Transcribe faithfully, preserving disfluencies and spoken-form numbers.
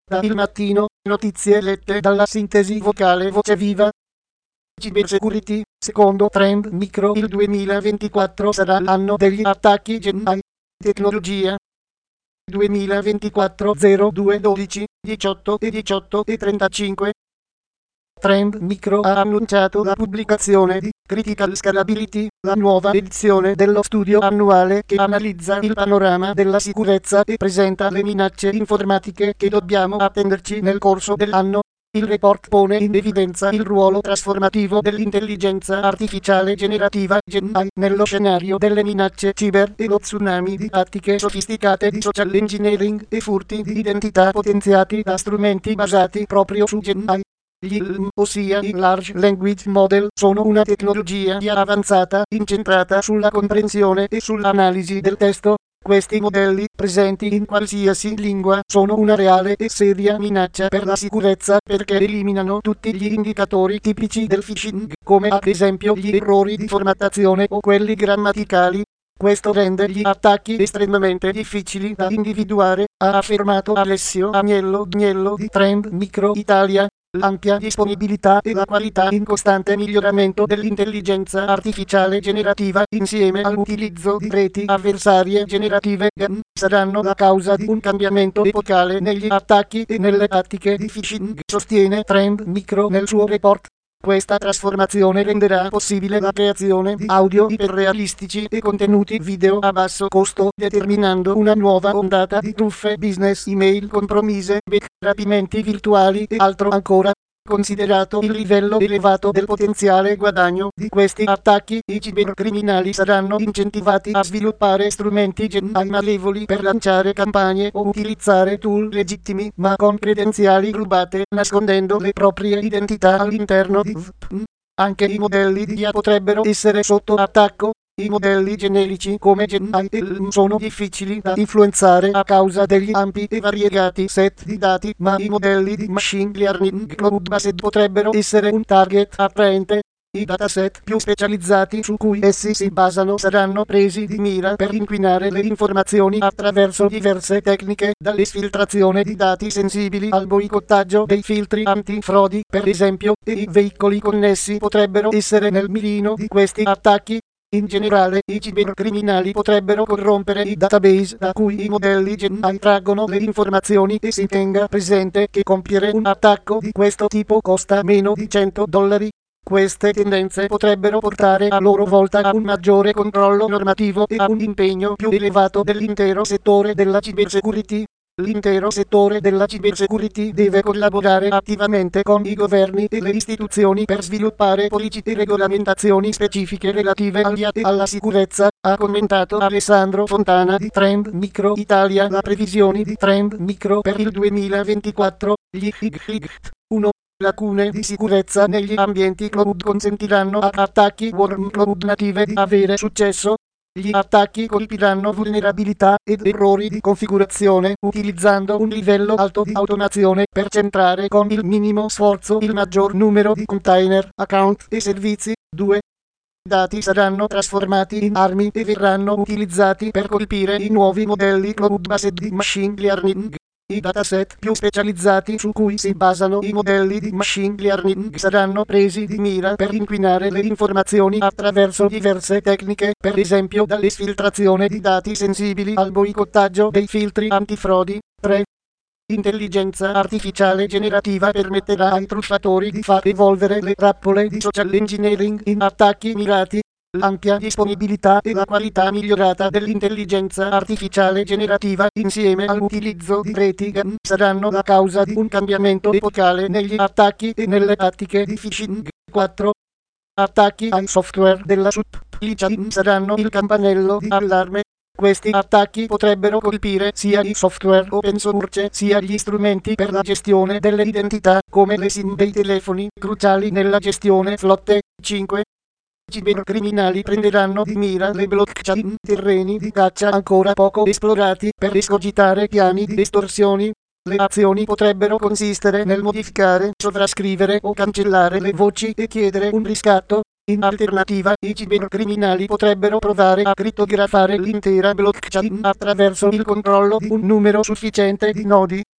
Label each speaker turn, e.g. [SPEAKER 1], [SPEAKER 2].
[SPEAKER 1] Da Il Mattino, notizie lette dalla sintesi vocale Voce Viva. Cybersecurity, secondo Trend Micro il duemilaventiquattro sarà l'anno degli attacchi Gen A I. Tecnologia. duemilaventiquattro zero due dodici diciotto e diciotto e trentacinque. Trend Micro ha annunciato la pubblicazione di Critical Scalability, la nuova edizione dello studio annuale che analizza il panorama della sicurezza e presenta le minacce informatiche che dobbiamo attenderci nel corso dell'anno. Il report pone in evidenza il ruolo trasformativo dell'intelligenza artificiale generativa Gen A I nello scenario delle minacce ciber e lo tsunami di tattiche sofisticate di social engineering e furti di identità potenziati da strumenti basati proprio su Gen A I. Gli L M, ossia i Large Language Model, sono una tecnologia di avanzata incentrata sulla comprensione e sull'analisi del testo. Questi modelli, presenti in qualsiasi lingua, sono una reale e seria minaccia per la sicurezza perché eliminano tutti gli indicatori tipici del phishing, come ad esempio gli errori di formattazione o quelli grammaticali. Questo rende gli attacchi estremamente difficili da individuare, ha affermato Alessio Agnello Gnello di Trend Micro Italia. L'ampia disponibilità e la qualità in costante miglioramento dell'intelligenza artificiale generativa, insieme all'utilizzo di reti avversarie generative G A N, saranno la causa di un cambiamento epocale negli attacchi e nelle tattiche di phishing, sostiene Trend Micro nel suo report. Questa trasformazione renderà possibile la creazione di audio iperrealistici e contenuti video a basso costo, determinando una nuova ondata di truffe business, email compromise, rapimenti virtuali e altro ancora. Considerato il livello elevato del potenziale guadagno di questi attacchi, i cibercriminali saranno incentivati a sviluppare strumenti Gen A I malevoli per lanciare campagne o utilizzare tool legittimi ma con credenziali rubate, nascondendo le proprie identità all'interno di V P N. Anche i modelli di I A potrebbero essere sotto attacco. I modelli generici come Gen A I e L M sono difficili da influenzare a causa degli ampi e variegati set di dati, ma i modelli di machine learning cloud-based potrebbero essere un target attraente. I dataset più specializzati su cui essi si basano saranno presi di mira per inquinare le informazioni attraverso diverse tecniche, dall'esfiltrazione di dati sensibili al boicottaggio dei filtri antifrodi, per esempio, e i veicoli connessi potrebbero essere nel mirino di questi attacchi. In generale, i cibercriminali potrebbero corrompere i database da cui i modelli Gen A I traggono le informazioni e si tenga presente che compiere un attacco di questo tipo costa meno di cento dollari. Queste tendenze potrebbero portare a loro volta a un maggiore controllo normativo e a un impegno più elevato dell'intero settore della cybersecurity. L'intero settore della cybersecurity deve collaborare attivamente con i governi e le istituzioni per sviluppare politiche e regolamentazioni specifiche relative agli atti e alla sicurezza, ha commentato Alessandro Fontana di Trend Micro Italia. La previsioni di Trend Micro per il duemilaventiquattro, gli H I G T uno. Lacune di sicurezza negli ambienti cloud consentiranno a attacchi worm cloud native di avere successo. Gli attacchi colpiranno vulnerabilità ed errori di configurazione utilizzando un livello alto di automazione per centrare con il minimo sforzo il maggior numero di container, account e servizi. due. Dati saranno trasformati in armi e verranno utilizzati per colpire i nuovi modelli cloud-based di machine learning. I dataset più specializzati su cui si basano i modelli di machine learning saranno presi di mira per inquinare le informazioni attraverso diverse tecniche, per esempio dall'esfiltrazione di dati sensibili al boicottaggio dei filtri antifrodi. tre. Intelligenza artificiale generativa permetterà ai truffatori di far evolvere le trappole di social engineering in attacchi mirati. L'ampia disponibilità e la qualità migliorata dell'intelligenza artificiale generativa, insieme all'utilizzo di reti G A N, saranno la causa di un cambiamento epocale negli attacchi e nelle tattiche di phishing. quattro. Attacchi ai software della supply chain saranno il campanello di allarme. Questi attacchi potrebbero colpire sia i software open source sia gli strumenti per la gestione delle identità, come le SIM dei telefoni, cruciali nella gestione flotte. cinque. Cibercriminali prenderanno di mira le blockchain, terreni di caccia ancora poco esplorati, per escogitare piani di estorsioni. Le azioni potrebbero consistere nel modificare, sovrascrivere o cancellare le voci e chiedere un riscatto. In alternativa, i cibercriminali potrebbero provare a crittografare l'intera blockchain attraverso il controllo di un numero sufficiente di nodi.